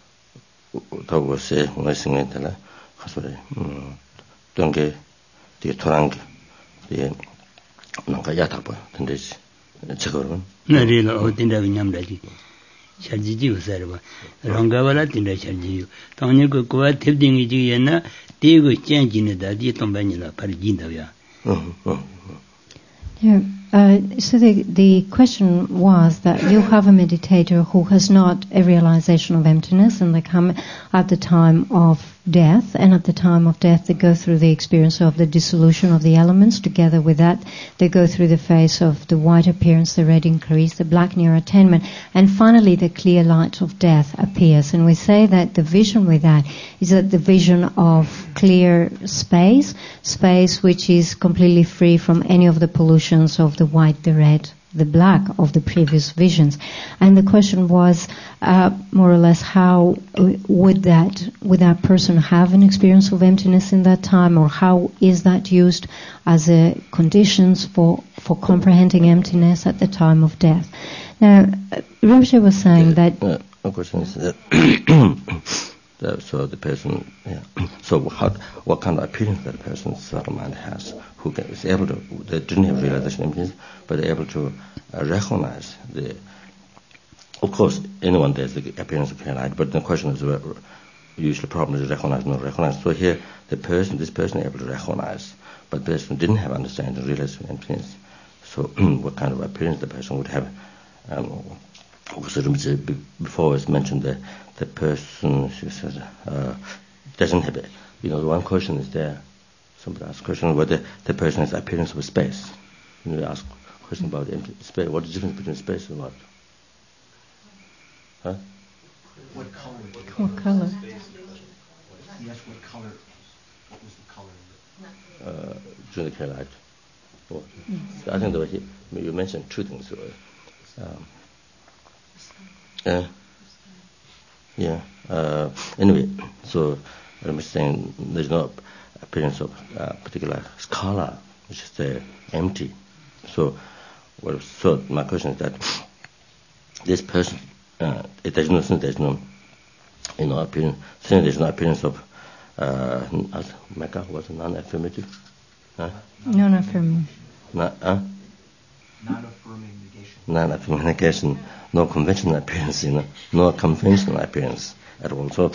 S9: 더고세 무엇인가 달라 소리 동게 뒤 토랑게 예 뭔가 야다봐 근데 저거는 내리는 어딘가 냠다지 샤지지 우사르바 랑가발라 딘다 샤지요 당뇨 그와 탭딩이지 옛나 디고 젠진이다 디 동반이나 파르진다야
S2: So the question was that you have a meditator who has not a realization of emptiness, and they come at the time of death, and at the time of death they go through the experience of the dissolution of the elements. Together with that, they go through the phase of the white appearance, the red increase, the black near attainment, and finally the clear light of death appears. And we say that the vision with that is that the vision of clear space which is completely free from any of the pollutions of the white, the red, the black of the previous visions. And the question was more or less how would that person have an experience of emptiness in that time, or how is that used as a conditions for comprehending emptiness at the time of death. Now, Rinpoche was saying that...
S9: the question is that so the person, so what kind of appearance that person's subtle mind has, who is able to, they didn't have realization of emptiness, but they're able to recognize the, of course, anyone there's the appearance of clear light, but the question is, usually the problem is recognize, not recognize. So here, this person is able to recognize, but the person didn't have understanding and realization of emptiness. So what kind of appearance the person would have? Before it's mentioned that the person doesn't have it. One question is there. Somebody asked a question whether the person has appearance of space. You ask a question about empty space. What is the difference between space and what? Huh?
S2: What color?
S8: Yes, what color? What was the color?
S9: During the clear light. So I think that you mentioned two things. Anyway, so I'm saying there's no appearance of particular color, which is empty. So Well, so my question is that this person, there's no appearance. Since there's no appearance of Mecca was non-affirmative.
S2: Non-affirming.
S8: Non-affirming negation.
S9: Non-affirming negation. No conventional appearance, no conventional appearance at all. So,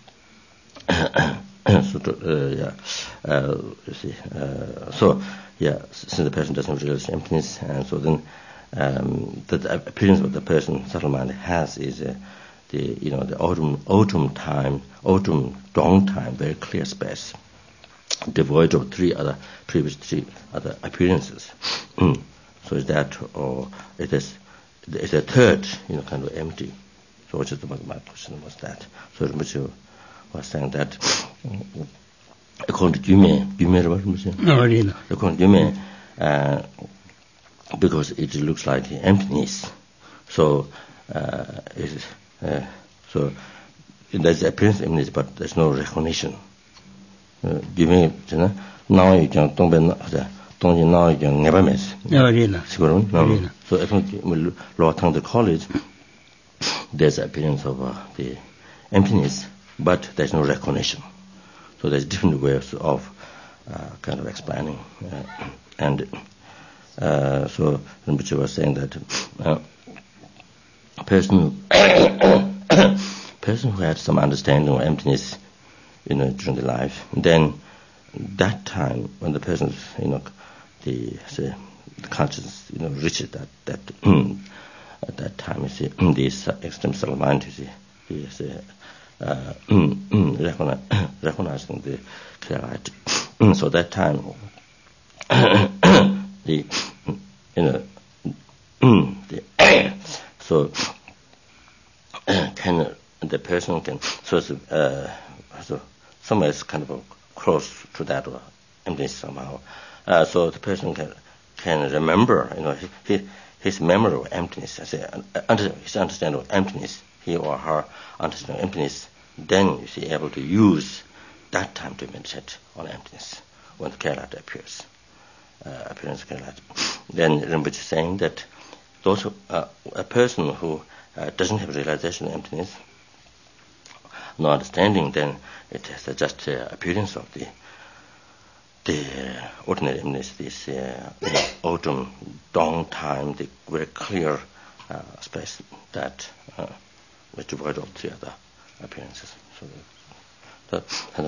S9: you see. Since the person doesn't realize emptiness, and so then the appearance of the person, subtle mind, has is the autumn dawn time, very clear space, devoid of previous three other appearances. So is that, or it is a third, kind of empty. So which is my question was that. So Rinpoche was saying that according to Yume, because it looks like emptiness. So so there's appearance of emptiness, but there's no recognition. Yume, now you can now you can never miss. So I think Lower Tangta College, there's appearance of the emptiness, but there's no recognition. So there's different ways of kind of explaining. So Rinpoche was saying that person who had some understanding of emptiness, during the life, then that time when the person's, the consciousness, reaches that at that time, you see, this extreme subtle mind, you see, is recognizing the clear light. So that time, so can the person can so somewhere is kind of close to that emptiness somehow. So the person can remember, his memory of emptiness, his understanding of emptiness, he or her understanding of emptiness, then you see able to use that time to meditate on emptiness when the Kerala appears. Appearance of Kerala. Then Rinpoche is saying that those a person who doesn't have realization of emptiness, no understanding, then it has just appearance of the ordinary emptiness, this autumn dawn time, the very clear space that is devoid of the other appearances. So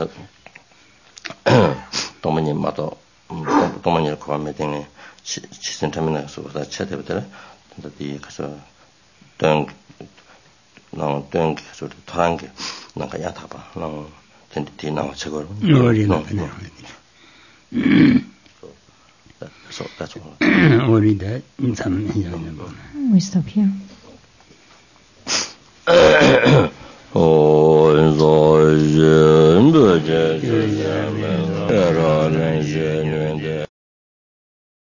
S9: 동만이 고함에 되네 치센터미나 소다 차대부터 근데 가서 등 가서 토랑게 뭔가 야다봐 텐디 나와 저거 So that's all.
S2: We stop here.
S9: Oh,